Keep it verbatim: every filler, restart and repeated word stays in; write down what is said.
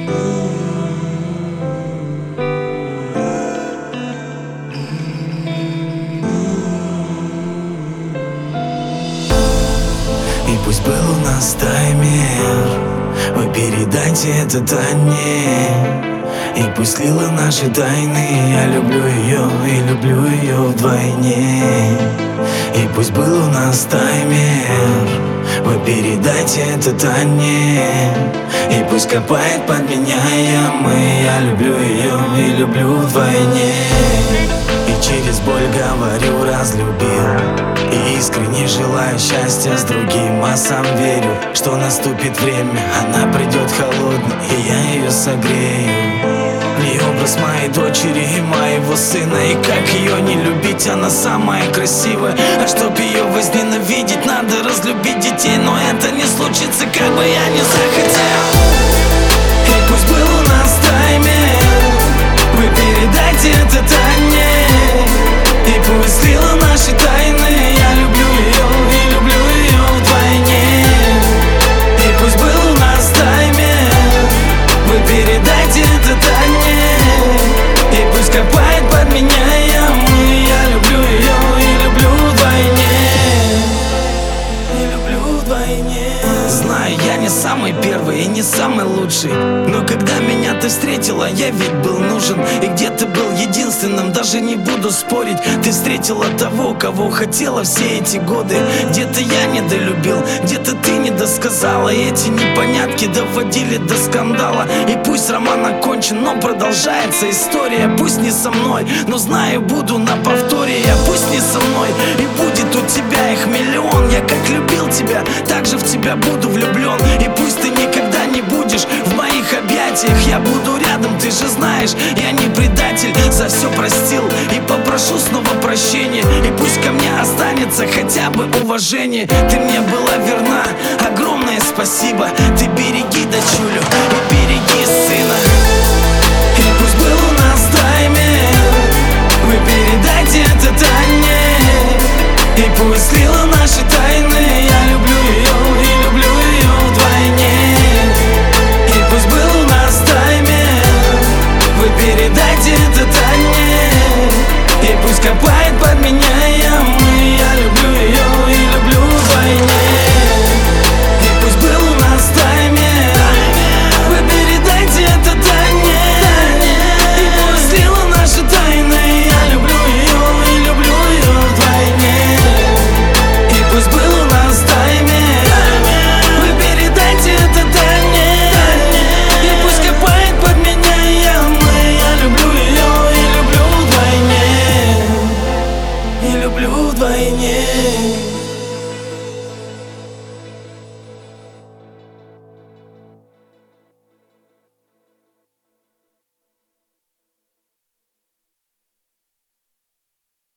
И пусть был у нас таймер, вы передайте этот Анне. И пусть слила наши тайны, я люблю ее и люблю ее вдвойне. И пусть был у нас таймер, вы передайте этот Анне. И пусть копает под меня ямы, я люблю ее и люблю вдвойне. И через боль говорю, разлюбил, и искренне желаю счастья с другим. А сам верю, что наступит время, она придет холодной, и я ее согрею. И образ моей дочери и моего сына. И как ее не любить, она самая красивая. А чтоб ее возненавидеть, надо разлюбить детей. Но это не случится, как бы я ни захотел. И пусть был у нас таймер, вы передайте это Анне. И пусть слила наши тайны, я люблю ее и люблю ее вдвойне. И пусть был у нас таймер, вы передайте это Анне. И пусть копает под меня ямы, я люблю ее и люблю вдвойне. И люблю вдвойне. Знаю, я не самый первый и не самый лучший, но когда меня ты встретила, я ведь был нужен. И где ты был единственным, даже не буду спорить. Ты встретила того, кого хотела все эти годы. Где-то я недолюбил, где-то ты недосказала. И эти непонятки доводили до скандала. И пусть роман окончен, но продолжается история. Пусть не со мной, но знаю, буду на повторе. Я пусть не со мной, и будет у тебя их миллион. Я как любил тебя, так же в тебя буду влюблен. И пусть ты никогда не будешь в моих объятиях, я буду рядом, ты же знаешь, я не предатель. За все простил и попрошу снова прощения. И пусть ко мне останется хотя бы уважение. Ты мне была верна, огромное спасибо. Ты береги дочулю.